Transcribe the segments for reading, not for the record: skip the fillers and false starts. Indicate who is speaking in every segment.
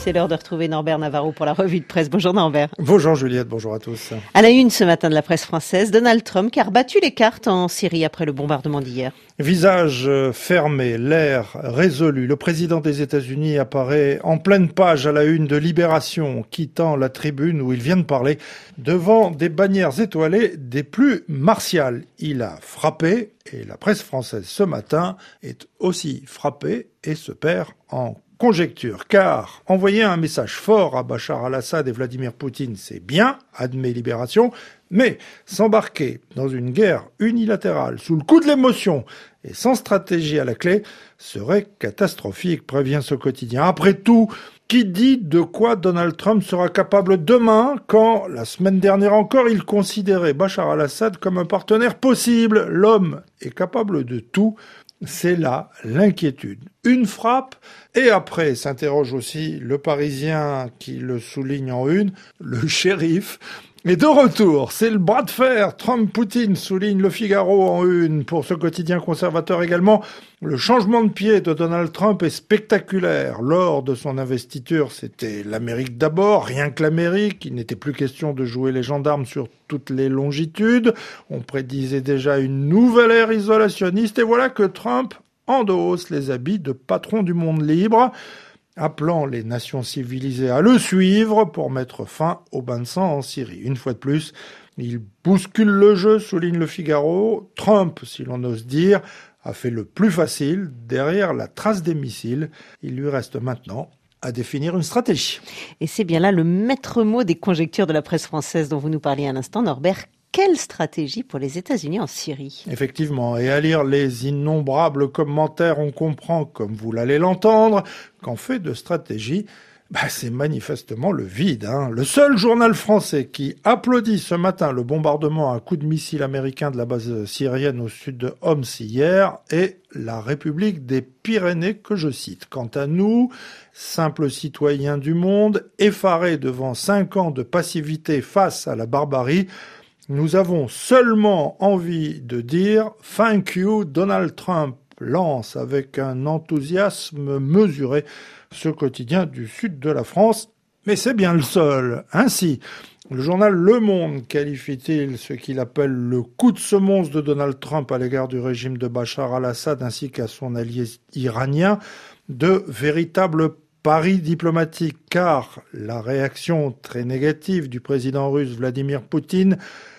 Speaker 1: C'est l'heure de retrouver Norbert Navarro pour la revue de presse. Bonjour Norbert.
Speaker 2: Bonjour Juliette, bonjour à tous.
Speaker 1: À la une ce matin de la presse française, Donald Trump qui a rebattu les cartes en Syrie après le bombardement d'hier.
Speaker 2: Visage fermé, l'air résolu, le président des États-Unis apparaît en pleine page à la une de Libération, quittant la tribune où il vient de parler, devant des bannières étoilées des plus martiales. Il a frappé, et la presse française ce matin est aussi frappée et se perd en conjecture, car envoyer un message fort à Bachar al-Assad et Vladimir Poutine, c'est bien, admet Libération, mais s'embarquer dans une guerre unilatérale sous le coup de l'émotion et sans stratégie à la clé serait catastrophique, prévient ce quotidien. Après tout, qui dit de quoi Donald Trump sera capable demain quand, la semaine dernière encore, il considérait Bachar al-Assad comme un partenaire possible? L'homme est capable de tout. C'est là l'inquiétude. Une frappe, et après s'interroge aussi le Parisien qui le souligne en une, le shérif. Et de retour, c'est le bras de fer Trump-Poutine, souligne le Figaro en une. Pour ce quotidien conservateur également, le changement de pied de Donald Trump est spectaculaire. Lors de son investiture, c'était l'Amérique d'abord, rien que l'Amérique. Il n'était plus question de jouer les gendarmes sur toutes les longitudes. On prédisait déjà une nouvelle ère isolationniste. Et voilà que Trump endosse les habits de patron du monde libre, appelant les nations civilisées à le suivre pour mettre fin au bain de sang en Syrie. Une fois de plus, il bouscule le jeu, souligne le Figaro. Trump, si l'on ose dire, a fait le plus facile. Derrière la trace des missiles, il lui reste maintenant à définir une stratégie.
Speaker 1: Et c'est bien là le maître mot des conjectures de la presse française dont vous nous parliez à l'instant, Norbert. Quelle stratégie pour les États-Unis en Syrie?
Speaker 2: Effectivement, et à lire les innombrables commentaires, on comprend, comme vous l'allez l'entendre, qu'en fait de stratégie, c'est manifestement le vide. Le seul journal français qui applaudit ce matin le bombardement à coups de missiles américains de la base syrienne au sud de Homs hier est la République des Pyrénées que je cite. Quant à nous, simples citoyens du monde, effarés devant 5 ans de passivité face à la barbarie, nous avons seulement envie de dire « Thank you, Donald Trump », lance avec un enthousiasme mesuré ce quotidien du sud de la France. Mais c'est bien le seul. Ainsi, le journal Le Monde qualifie-t-il ce qu'il appelle le coup de semonce de Donald Trump à l'égard du régime de Bachar al-Assad ainsi qu'à son allié iranien de véritable pari diplomatique, car la réaction très négative du président russe Vladimir Poutine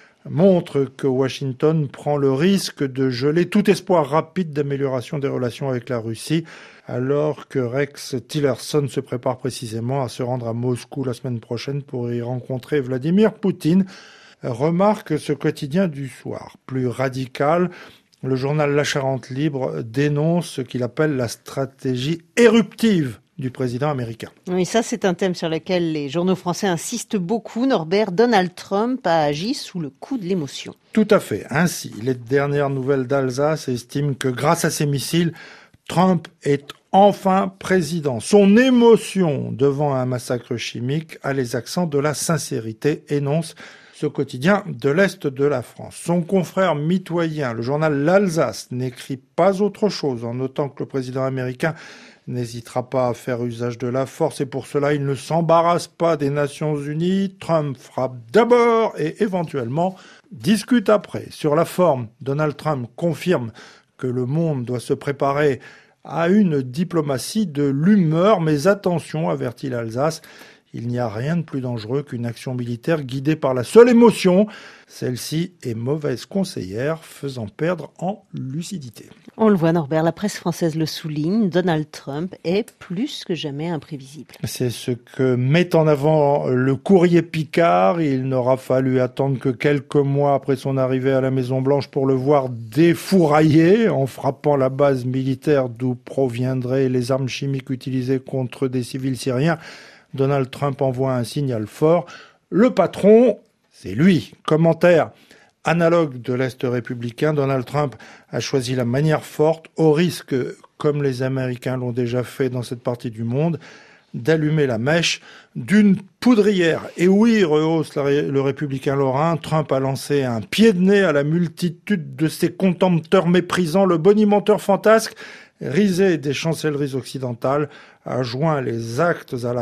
Speaker 2: montre que Washington prend le risque de geler tout espoir rapide d'amélioration des relations avec la Russie, alors que Rex Tillerson se prépare précisément à se rendre à Moscou la semaine prochaine pour y rencontrer Vladimir Poutine. Remarque ce quotidien du soir. Plus radical, le journal La Charente Libre dénonce ce qu'il appelle la stratégie éruptive du président américain.
Speaker 1: Oui, ça c'est un thème sur lequel les journaux français insistent beaucoup. Norbert, Donald Trump a agi sous le coup de l'émotion.
Speaker 2: Tout à fait. Ainsi, les dernières nouvelles d'Alsace estiment que grâce à ces missiles, Trump est enfin président. Son émotion devant un massacre chimique a les accents de la sincérité, énonce ce quotidien de l'Est de la France. Son confrère mitoyen, le journal L'Alsace, n'écrit pas autre chose en notant que le président américain n'hésitera pas à faire usage de la force et pour cela il ne s'embarrasse pas des Nations Unies. Trump frappe d'abord et éventuellement discute après. Sur la forme, Donald Trump confirme que le monde doit se préparer à une diplomatie de l'humeur, mais attention, avertit l'Alsace, il n'y a rien de plus dangereux qu'une action militaire guidée par la seule émotion. Celle-ci est mauvaise conseillère, faisant perdre en lucidité.
Speaker 1: On le voit Norbert, la presse française le souligne, Donald Trump est plus que jamais imprévisible.
Speaker 2: C'est ce que met en avant le courrier Picard. Il n'aura fallu attendre que quelques mois après son arrivée à la Maison-Blanche pour le voir défourailler en frappant la base militaire d'où proviendraient les armes chimiques utilisées contre des civils syriens. Donald Trump envoie un signal fort. Le patron, c'est lui. Commentaire. Analogue de l'Est républicain, Donald Trump a choisi la manière forte, au risque, comme les Américains l'ont déjà fait dans cette partie du monde, d'allumer la mèche d'une poudrière. Et oui, rehausse le républicain lorrain, Trump a lancé un pied de nez à la multitude de ses contempteurs méprisants, le bonimenteur fantasque, risé des chancelleries occidentales, a joint les actes à la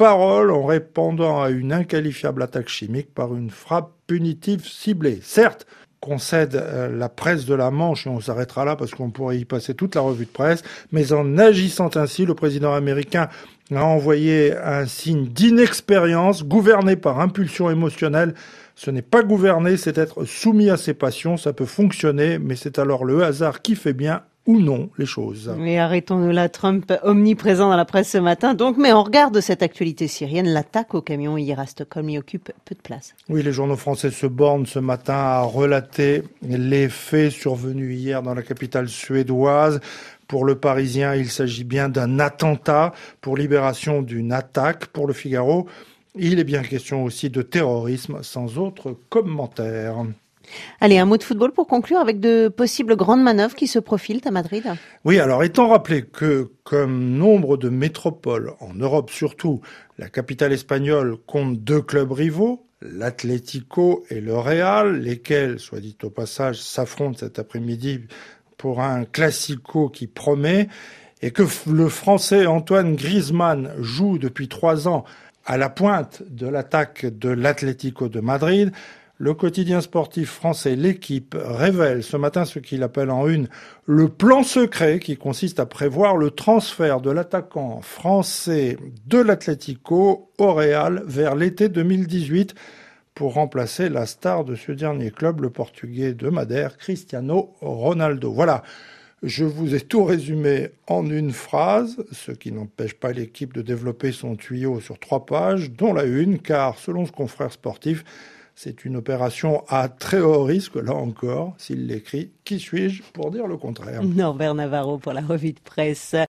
Speaker 2: parole en répondant à une inqualifiable attaque chimique par une frappe punitive ciblée. Certes, concède la presse de la Manche, et on s'arrêtera là parce qu'on pourrait y passer toute la revue de presse, mais en agissant ainsi, le président américain a envoyé un signe d'inexpérience, gouverné par impulsion émotionnelle. Ce n'est pas gouverner, c'est être soumis à ses passions, ça peut fonctionner, mais c'est alors le hasard qui fait bien ou non les choses.
Speaker 1: Mais arrêtons-nous là, Trump omniprésent dans la presse ce matin. Donc, mais on regarde cette actualité syrienne, l'attaque au camion hier à Stockholm y occupe peu de place.
Speaker 2: Oui, les journaux français se bornent ce matin à relater les faits survenus hier dans la capitale suédoise. Pour le Parisien, il s'agit bien d'un attentat pour libération d'une attaque. Pour le Figaro, il est bien question aussi de terrorisme, sans autre commentaire.
Speaker 1: Allez, un mot de football pour conclure avec de possibles grandes manœuvres qui se profilent à Madrid.
Speaker 2: Oui, alors étant rappelé que, comme nombre de métropoles, en Europe surtout, la capitale espagnole compte 2 clubs rivaux, l'Atlético et le Real, lesquels, soit dit au passage, s'affrontent cet après-midi pour un classico qui promet, et que le Français Antoine Griezmann joue depuis 3 ans à la pointe de l'attaque de l'Atlético de Madrid, le quotidien sportif français L'Équipe révèle ce matin ce qu'il appelle en une le plan secret qui consiste à prévoir le transfert de l'attaquant français de l'Atlético au Real vers l'été 2018 pour remplacer la star de ce dernier club, le Portugais de Madère, Cristiano Ronaldo. Voilà, je vous ai tout résumé en une phrase, ce qui n'empêche pas L'Équipe de développer son tuyau sur 3 pages, dont la une, car selon ce confrère sportif, c'est une opération à très haut risque, là encore, s'il l'écrit. Qui suis-je pour dire le contraire ?
Speaker 1: Norbert Navarro pour la revue de presse.